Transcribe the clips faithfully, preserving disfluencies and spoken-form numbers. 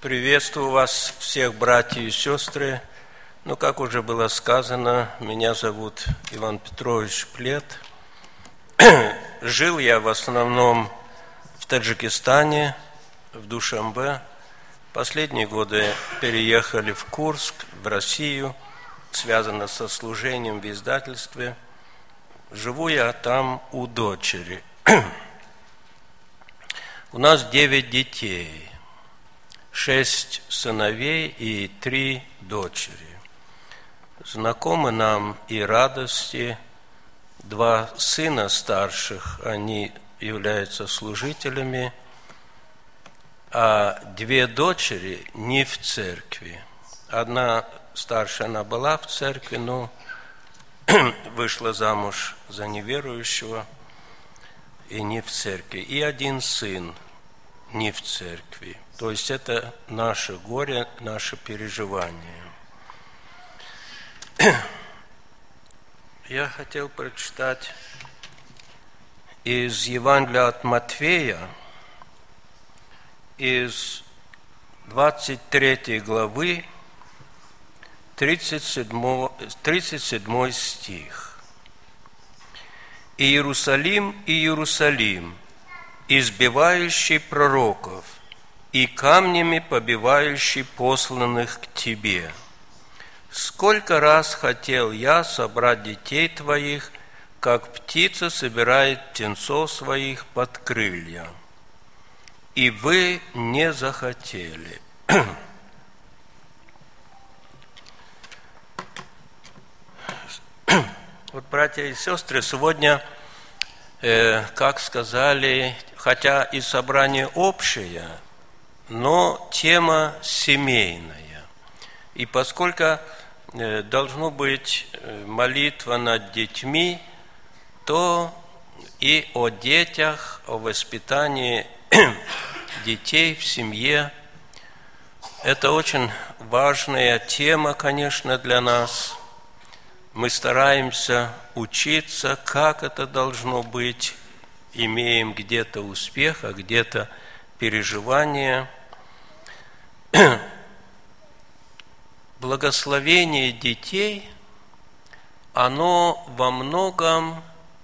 Приветствую вас всех, братья и сестры. Ну, как уже было сказано, меня зовут Иван Петрович Плет. Жил я в основном в Таджикистане, в Душанбе. Последние годы переехали в Курск, в Россию, связано со служением в издательстве. Живу я там у дочери. У нас девять детей, шесть сыновей и три дочери. Знакомы нам и радости. Два сына старших, они являются служителями, а две дочери не в церкви. Одна старшая, она была в церкви, но вышла замуж за неверующего и не в церкви. И один сын не в церкви. То есть это наше горе, наше переживание. Я хотел прочитать из Евангелия от Матфея, из двадцать третьей главы, тридцать седьмой стих. «Иерусалим, Иерусалим, избивающий пророков и камнями побивающий посланных к тебе. Сколько раз хотел я собрать детей твоих, как птица собирает птенцов своих под крылья, и вы не захотели». Вот, братья и сестры, сегодня, э, как сказали, хотя и собрание общее, но тема семейная. И поскольку э, должно быть молитва над детьми, то и о детях, о воспитании детей в семье. Это очень важная тема, конечно, для нас. Мы стараемся учиться, как это должно быть, имеем где-то успех, а где-то переживания. Благословение детей, оно во многом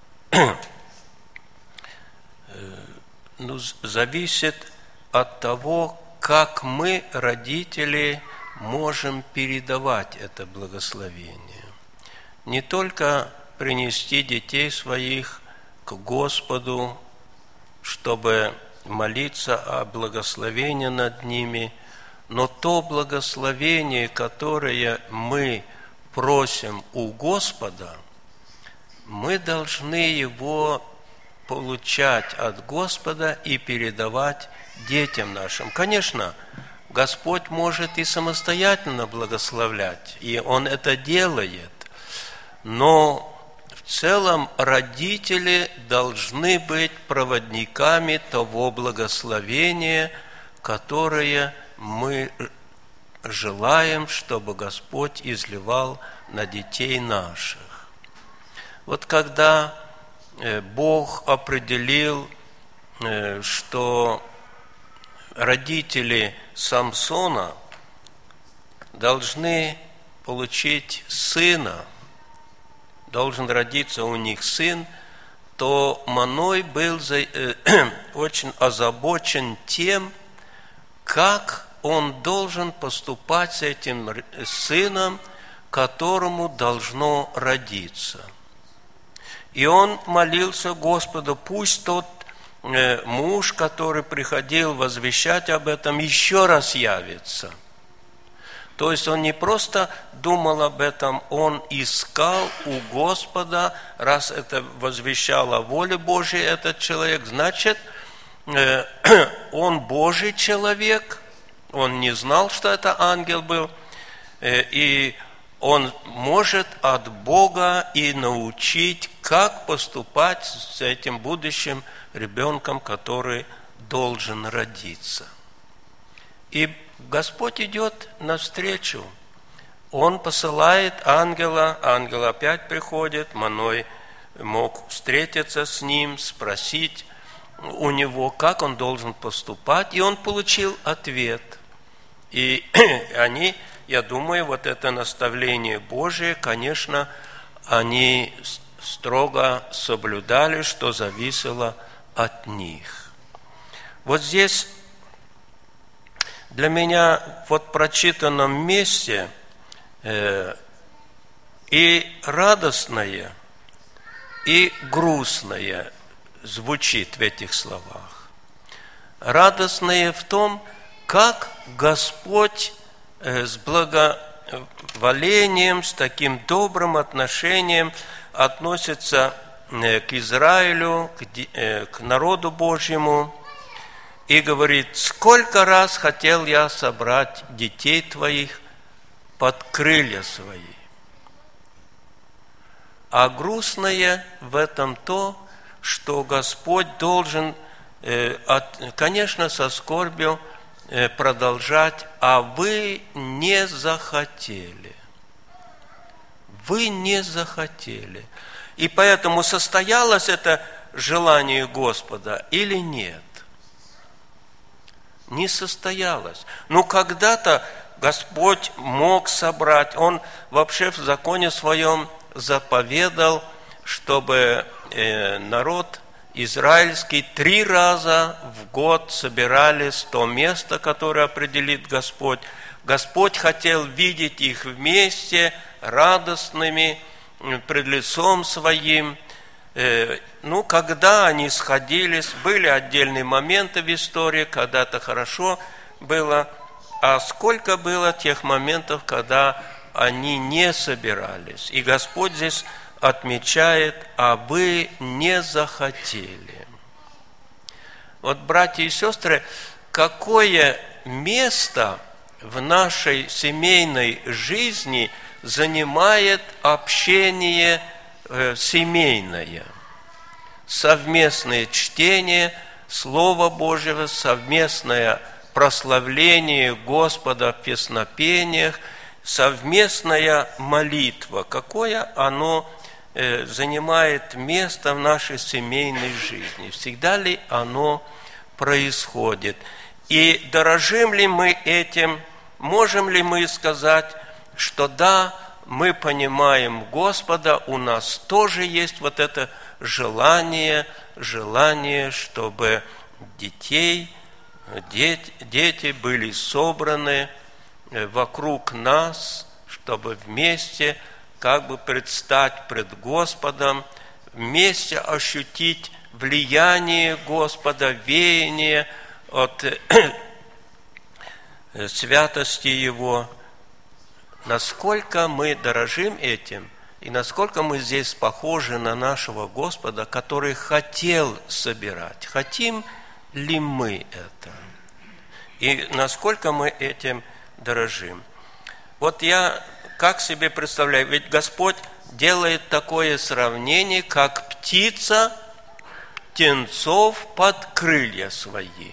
ну, зависит от того, как мы, родители, можем передавать это благословение. Не только принести детей своих к Господу, чтобы молиться о благословении над ними, но то благословение, которое мы просим у Господа, мы должны его получать от Господа и передавать детям нашим. Конечно, Господь может и самостоятельно благословлять, и Он это делает, но в целом родители должны быть проводниками того благословения, которое мы желаем, чтобы Господь изливал на детей наших. Вот когда Бог определил, что родители Самсона должны получить сына, должен родиться у них сын, то Маной был очень озабочен тем, как он должен поступать с этим сыном, которому должно родиться. И он молился Господу, пусть тот муж, который приходил возвещать об этом, еще раз явится. То есть он не просто думал об этом, он искал у Господа, раз это возвещал о воле Божьей этот человек, значит, он Божий человек, он не знал, что это ангел был, и он может от Бога и научить, как поступать с этим будущим ребенком, который должен родиться. И Господь идет навстречу. Он посылает ангела, ангел опять приходит, Маной мог встретиться с ним, спросить у него, как он должен поступать, и он получил ответ. И они, я думаю, вот это наставление Божие, конечно, они строго соблюдали, что зависело от них. Вот здесь для меня вот в прочитанном месте э, и радостное, и грустное звучит в этих словах. Радостное в том, как Господь э, с благоволением, с таким добрым отношением относится э, к Израилю, к, э, к народу Божьему, и говорит: сколько раз хотел я собрать детей твоих под крылья свои. А грустное в этом то, что Господь должен, конечно, со скорбью продолжать: а вы не захотели. Вы не захотели. И поэтому состоялось это желание Господа или нет? Не состоялось. Но когда-то Господь мог собрать, Он вообще в законе Своем заповедал, чтобы народ израильский три раза в год собирались в то место, которое определит Господь. Господь хотел видеть их вместе, радостными, пред лицом Своим. Ну, когда они сходились, были отдельные моменты в истории, когда это хорошо было, а сколько было тех моментов, когда они не собирались. И Господь здесь отмечает: а вы не захотели. Вот, братья и сестры, какое место в нашей семейной жизни занимает общение семейное, совместное чтение Слова Божьего, совместное прославление Господа в песнопениях, совместная молитва. Какое оно занимает место в нашей семейной жизни? Всегда ли оно происходит? И дорожим ли мы этим? Можем ли мы сказать, что да, мы понимаем Господа, у нас тоже есть вот это желание, желание, чтобы детей, дети, дети были собраны вокруг нас, чтобы вместе как бы предстать пред Господом, вместе ощутить влияние Господа, веяние от святости Его. Насколько мы дорожим этим, и насколько мы здесь похожи на нашего Господа, который хотел собирать. Хотим ли мы это? И насколько мы этим дорожим? Вот я как себе представляю, ведь Господь делает такое сравнение, как птица птенцов под крылья свои.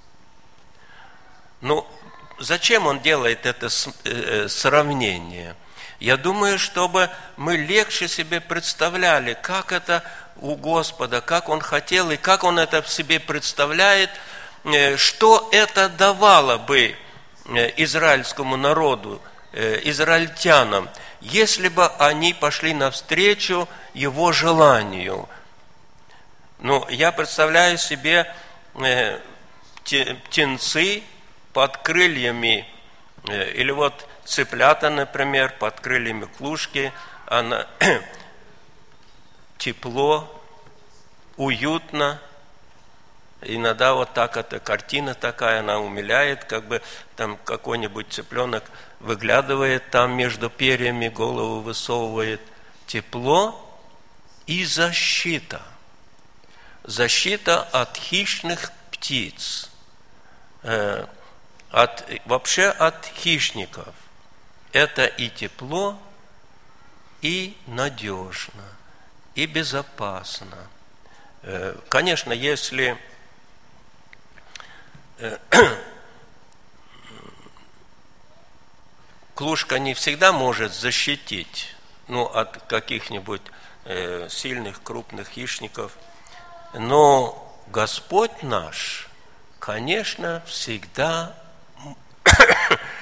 Ну, зачем Он делает это сравнение? Я думаю, чтобы мы легче себе представляли, как это у Господа, как Он хотел и как Он это в себе представляет, что это давало бы израильскому народу, израильтянам, если бы они пошли навстречу Его желанию. Ну, я представляю себе птенцы под крыльями, или вот цыплята, например, под крыльями клушки, она тепло, уютно. Иногда вот так эта картина такая, она умиляет, как бы там какой-нибудь цыпленок выглядывает там между перьями, голову высовывает. Тепло и защита. Защита от хищных птиц, э, от, вообще от хищников. Это и тепло, и надежно, и безопасно. Э, конечно, если э, клушка не всегда может защитить, ну, от каких-нибудь э, сильных, крупных хищников, но Господь наш, конечно, всегда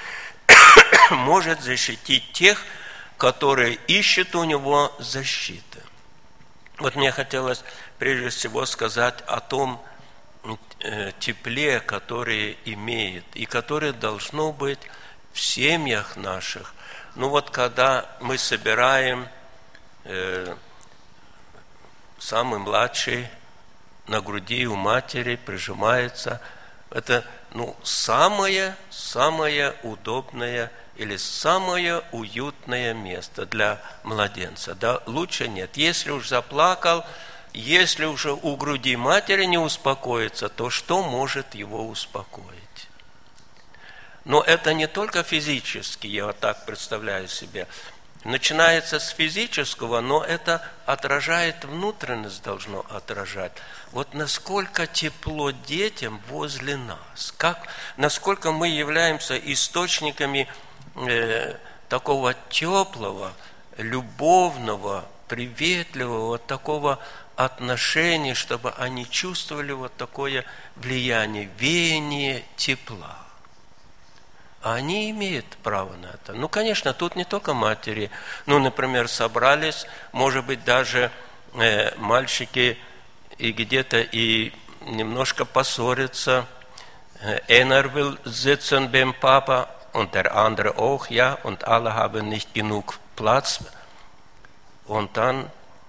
может защитить тех, которые ищут у него защиты. Вот мне хотелось прежде всего сказать о том тепле, которое имеет, и которое должно быть в семьях наших. Ну вот когда мы собираем э, самый младший на груди у матери, прижимается, это ну, самое, самое удобное или самое уютное место для младенца. Да, лучше нет. Если уж заплакал, если уже у груди матери не успокоится, то что может его успокоить? Но это не только физически, я вот так представляю себе. Начинается с физического, но это отражает, внутренность должно отражать. Вот насколько тепло детям возле нас, как, насколько мы являемся источниками э, такого теплого, любовного, приветливого, вот такого отношения, чтобы они чувствовали вот такое влияние, веяние тепла. Они имеют право на это. Ну, конечно, тут не только матери. Ну, например, собрались, может быть, даже э, мальчики и где-то и немножко поссорятся. Einer will sitzen beim Papa und der andere auch, ja, und alle haben nicht genug Platz. Und dann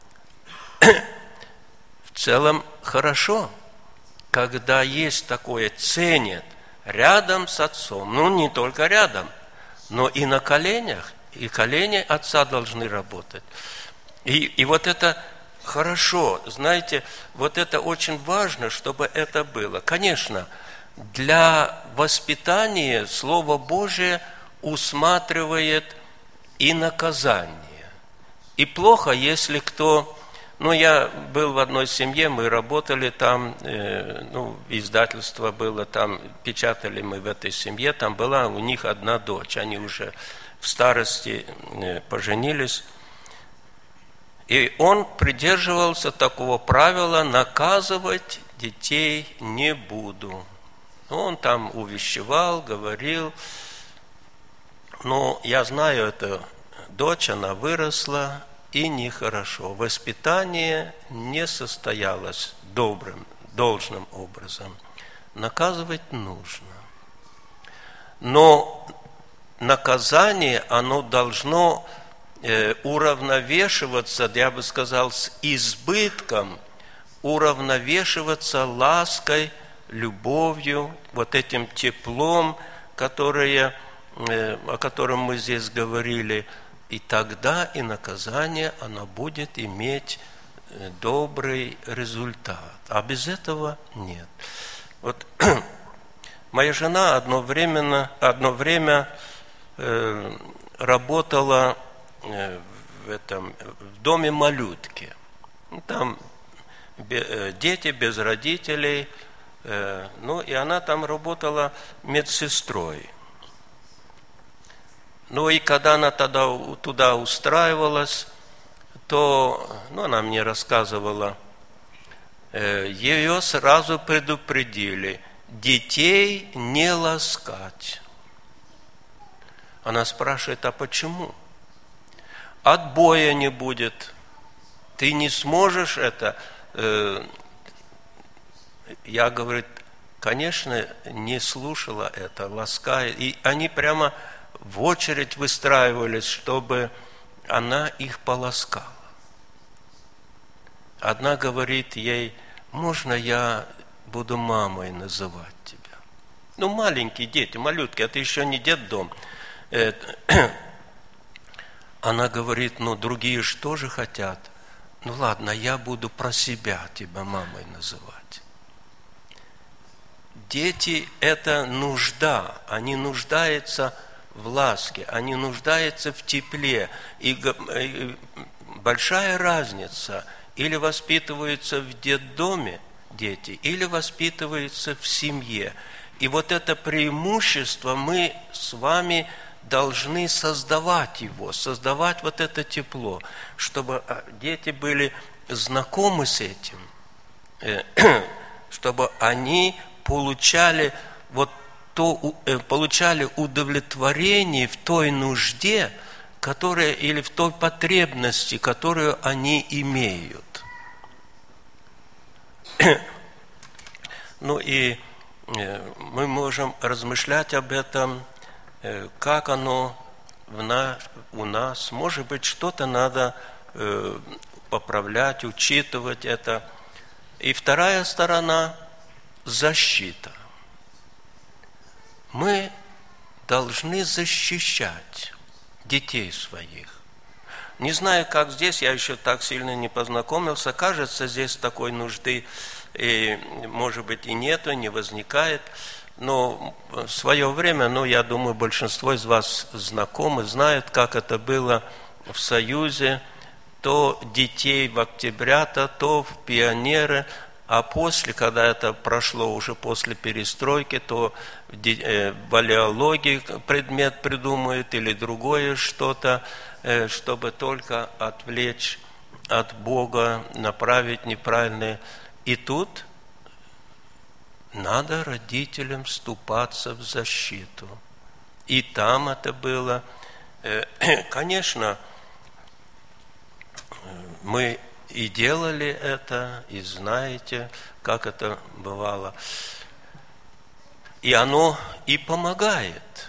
в целом хорошо, когда есть такое, ценят рядом с отцом, ну не только рядом, но и на коленях, и колени отца должны работать. И, и вот это хорошо, знаете, вот это очень важно, чтобы это было. Конечно, для воспитания Слово Божие усматривает и наказание. И плохо, если кто... Ну, я был в одной семье, мы работали там, э, ну, издательство было там, печатали мы в этой семье, там была у них одна дочь, они уже в старости э, поженились. И он придерживался такого правила: наказывать детей не буду. Он там увещевал, говорил. Но я знаю эту дочь, она выросла, и нехорошо. Воспитание не состоялось добрым, должным образом. Наказывать нужно. Но наказание, оно должно э, уравновешиваться, я бы сказал, с избытком, уравновешиваться лаской, любовью, вот этим теплом, которое, э, о котором мы здесь говорили. И тогда и наказание, оно будет иметь добрый результат. А без этого нет. Вот моя жена одно время, одно время э, работала э, в, этом, в доме малютки. Там бе, дети без родителей. Э, ну, и она там работала медсестрой. Ну и когда она тогда, туда устраивалась, то, ну, она мне рассказывала, э, ее сразу предупредили: детей не ласкать. Она спрашивает: а почему? Отбоя не будет. Ты не сможешь это. Э, я, говорит, конечно, не слушала это, лаская. И они прямо в очередь выстраивались, чтобы она их поласкала. Одна говорит ей: можно я буду мамой называть тебя? Ну, маленькие дети, малютки, это еще не детдом. Она говорит: ну, другие же тоже хотят. Ну, ладно, я буду про себя тебя мамой называть. Дети – это нужда, они нуждаются в ласке, они нуждаются в тепле. И большая разница: или воспитываются в детдоме дети, или воспитываются в семье. И вот это преимущество мы с вами должны создавать его, создавать вот это тепло, чтобы дети были знакомы с этим, чтобы они получали вот кто получали удовлетворение в той нужде, которая, или в той потребности, которую они имеют. Ну и мы можем размышлять об этом, как оно в на, у нас. Может быть, что-то надо поправлять, учитывать это. И вторая сторона – защита. Мы должны защищать детей своих. Не знаю, как здесь, я еще так сильно не познакомился. Кажется, здесь такой нужды, и, может быть, и нету, не возникает. Но в свое время, ну, я думаю, большинство из вас знакомы, знают, как это было в Союзе. То детей в октябрята, то в пионеры. А после, когда это прошло уже после перестройки, то в валеологии предмет придумают или другое что-то, чтобы только отвлечь от Бога, направить неправильное. И тут надо родителям вступаться в защиту. И там это было. Конечно, мы и делали это, и знаете, как это бывало. И оно и помогает.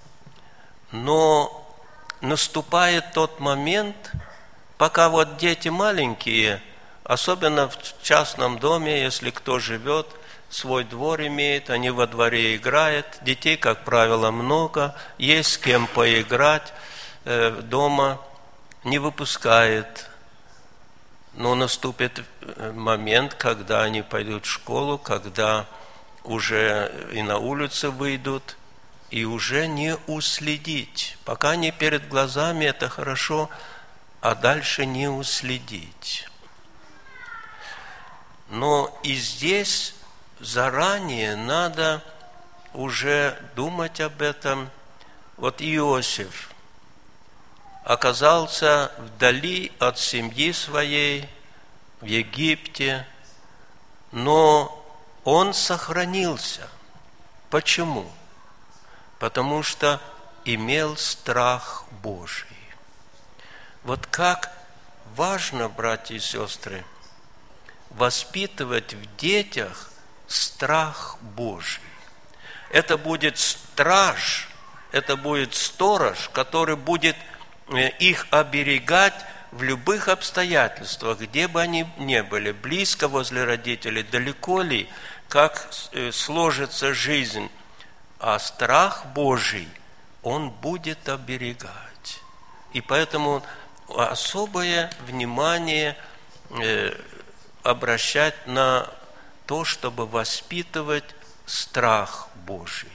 Но наступает тот момент, пока вот дети маленькие, особенно в частном доме, если кто живет, свой двор имеет, они во дворе играют, детей, как правило, много, есть с кем поиграть, дома не выпускает. Но наступит момент, когда они пойдут в школу, когда уже и на улицу выйдут, и уже не уследить. Пока не перед глазами, это хорошо, а дальше не уследить. Но и здесь заранее надо уже думать об этом. Вот Иосиф оказался вдали от семьи своей, в Египте, но он сохранился. Почему? Потому что имел страх Божий. Вот как важно, братья и сестры, воспитывать в детях страх Божий. Это будет страж, это будет сторож, который будет их оберегать в любых обстоятельствах, где бы они ни были, близко возле родителей, далеко ли, как сложится жизнь. А страх Божий, он будет оберегать. И поэтому особое внимание обращать на то, чтобы воспитывать страх Божий.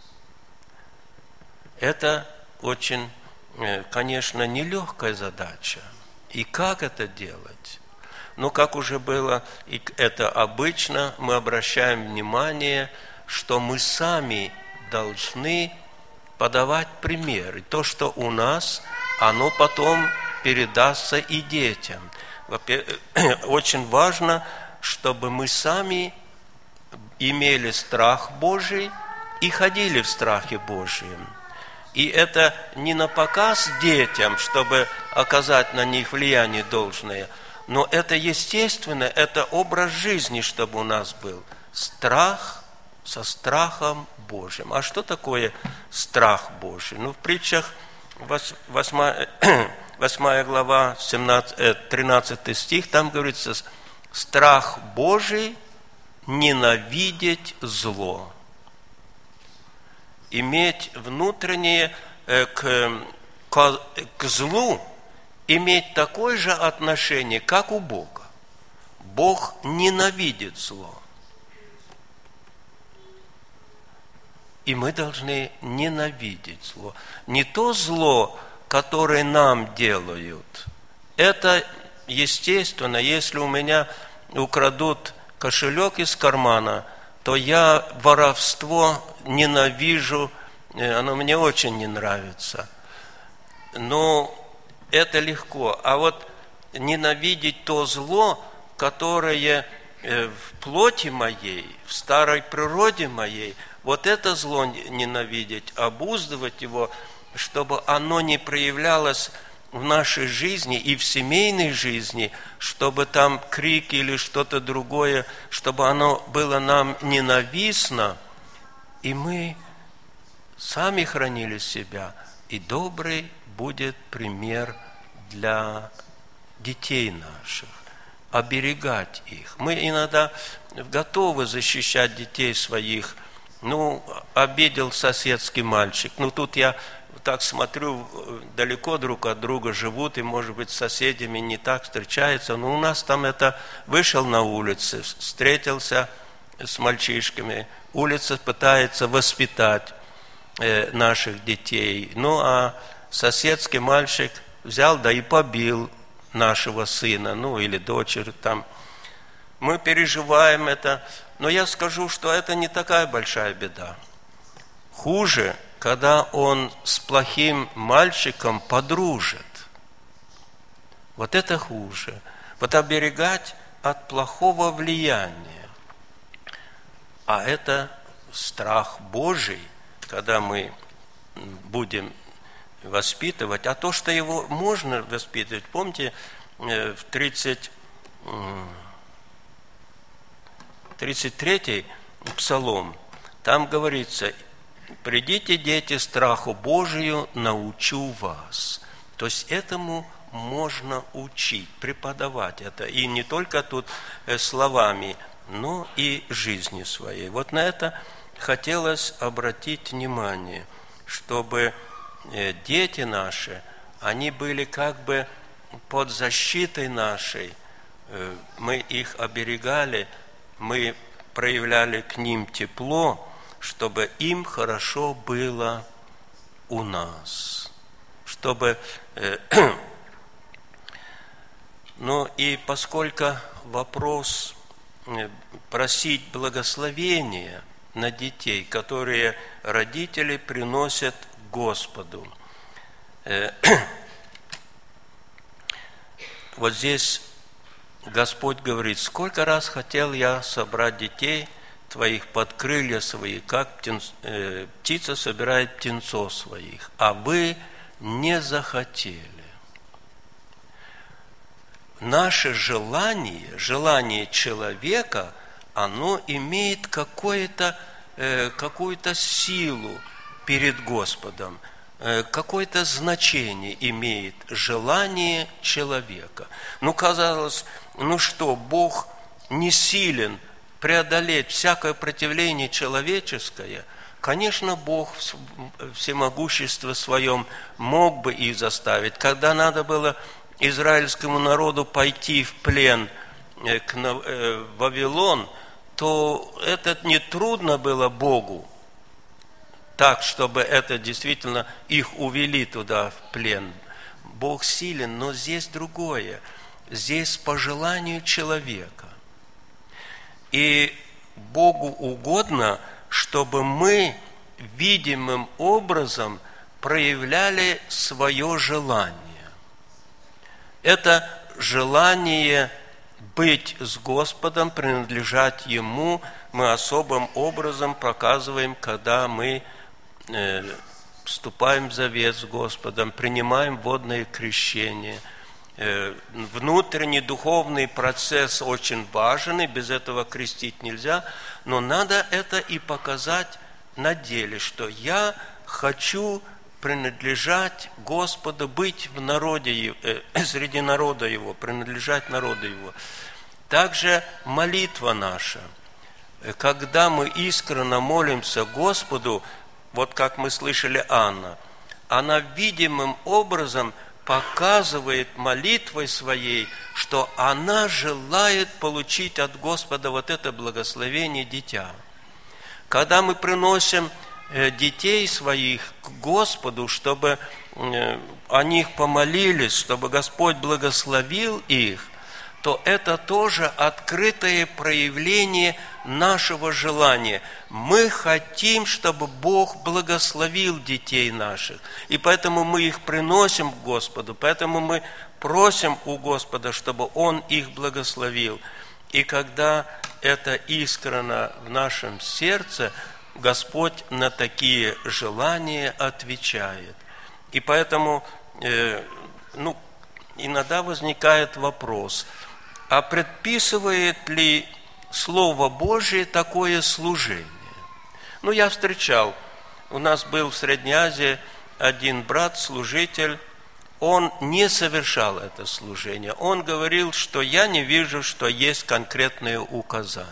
Это очень, конечно, нелегкая задача. И как это делать? Ну, как уже было, и это обычно, мы обращаем внимание, что мы сами должны подавать пример. И то, что у нас, оно потом передастся и детям. Очень важно, чтобы мы сами имели страх Божий и ходили в страхе Божьем. И это не на показ детям, чтобы оказать на них влияние должное, но это естественно, это образ жизни, чтобы у нас был. Страх со страхом Божьим. А что такое страх Божий? Ну, в притчах восьмая глава, тринадцатый стих, там говорится, страх Божий ненавидеть зло. Иметь внутреннее э, к, к, к злу, иметь такое же отношение, как у Бога. Бог ненавидит зло. И мы должны ненавидеть зло. Не то зло, которое нам делают. Это естественно, если у меня украдут кошелек из кармана, то я воровство ненавижу, оно мне очень не нравится. Но это легко. А вот ненавидеть то зло, которое в плоти моей, в старой природе моей, вот это зло ненавидеть, обуздывать его, чтобы оно не проявлялось в нашей жизни и в семейной жизни, чтобы там крики или что-то другое, чтобы оно было нам ненавистно, и мы сами хранили себя, и добрый будет пример для детей наших, оберегать их. Мы иногда готовы защищать детей своих. Ну, обидел соседский мальчик. Ну, тут я так смотрю, далеко друг от друга живут, и, может быть, с соседями не так встречаются. Но у нас там это вышел на улицу, встретился с мальчишками. Улица пытается воспитать э, наших детей. Ну, а соседский мальчик взял, да и побил нашего сына, ну, или дочери там. Мы переживаем это, но я скажу, что это не такая большая беда. Хуже, когда он с плохим мальчиком подружит. Вот это хуже. Вот оберегать от плохого влияния. А это страх Божий, когда мы будем воспитывать. А то, что его можно воспитывать, помните, в тридцать третий псалом, там говорится: «Придите, дети, страху Божию научу вас». То есть этому можно учить, преподавать это. И не только тут словами, но и жизнью своей. Вот на это хотелось обратить внимание, чтобы дети наши, они были как бы под защитой нашей. Мы их оберегали, мы проявляли к ним тепло, чтобы им хорошо было у нас. Чтобы, э, ну и поскольку вопрос э, просить благословения на детей, которые родители приносят Господу, э, вот здесь Господь говорит: сколько раз хотел я собрать детей твоих под крылья свои, как птенц, э, птица собирает птенцов своих, а вы не захотели. Наше желание, желание человека, оно имеет какое-то, э, какую-то силу перед Господом, э, какое-то значение имеет желание человека. Ну, казалось, ну что, Бог не силен преодолеть всякое противление человеческое? Конечно, Бог в всемогуществе своем мог бы их заставить. Когда надо было израильскому народу пойти в плен в Вавилон, то это не трудно было Богу, так, чтобы это действительно их увели туда в плен. Бог силен, но здесь другое. Здесь по желанию человека. И Богу угодно, чтобы мы видимым образом проявляли свое желание. Это желание быть с Господом, принадлежать Ему, мы особым образом показываем, когда мы э, вступаем в завет с Господом, принимаем водное крещение. Э, внутренний духовный процесс очень важен, и без этого крестить нельзя, но надо это и показать на деле, что я хочу принадлежать Господу, быть в народе, э, среди народа Его, принадлежать народу Его. Также молитва наша, когда мы искренне молимся Господу, вот как мы слышали Анна, она видимым образом показывает молитвой своей, что она желает получить от Господа вот это благословение дитя. Когда мы приносим детей своих к Господу, чтобы о них помолились, чтобы Господь благословил их, то это тоже открытое проявление нашего желания. Мы хотим, чтобы Бог благословил детей наших, и поэтому мы их приносим к Господу, поэтому мы просим у Господа, чтобы Он их благословил. И когда это искренно в нашем сердце, Господь на такие желания отвечает. И поэтому, э, ну, иногда возникает вопрос, а предписывает ли Слово Божие такое служение? Ну, я встречал, у нас был в Средней Азии один брат, служитель, он не совершал это служение. Он говорил, что я не вижу, что есть конкретные указания.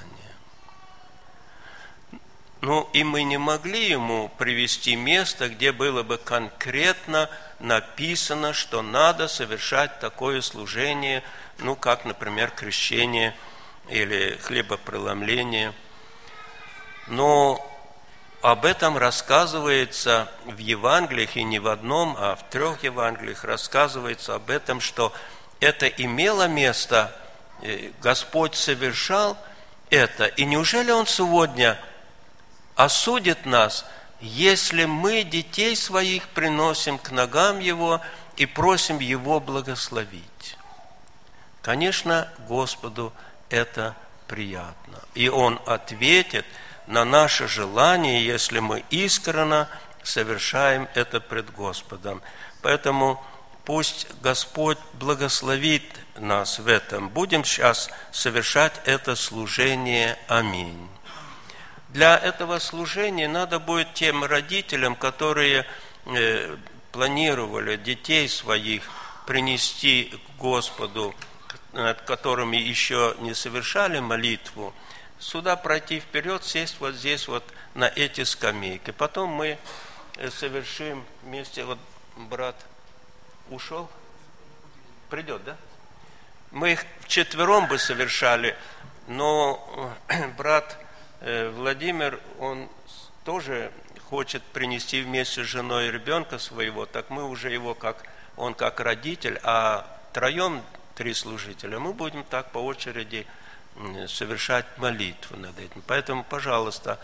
Ну, и мы не могли ему привести место, где было бы конкретно написано, что надо совершать такое служение, ну, как, например, крещение или хлебопреломление. Но об этом рассказывается в Евангелиях, и не в одном, а в трех Евангелиях рассказывается об этом, что это имело место, Господь совершал это. И неужели Он сегодня осудит нас, если мы детей своих приносим к ногам Его и просим Его благословить? Конечно, Господу это приятно. И Он ответит на наше желание, если мы искренне совершаем это пред Господом. Поэтому пусть Господь благословит нас в этом. Будем сейчас совершать это служение. Аминь. Для этого служения надо будет тем родителям, которые э, планировали детей своих принести к Господу, над которыми еще не совершали молитву, сюда пройти вперед, сесть вот здесь вот на эти скамейки. Потом мы совершим вместе, вот брат ушел, придет, да? Мы их вчетвером бы совершали, но брат Владимир, он тоже хочет принести вместе с женой ребенка своего, так мы уже его, как он как родитель, а втроем три служителя, мы будем так по очереди совершать молитву над этим. Поэтому, пожалуйста,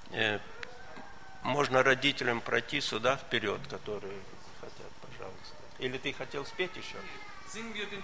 можно родителям пройти сюда вперед, которые хотят, пожалуйста. Или ты хотел спеть еще?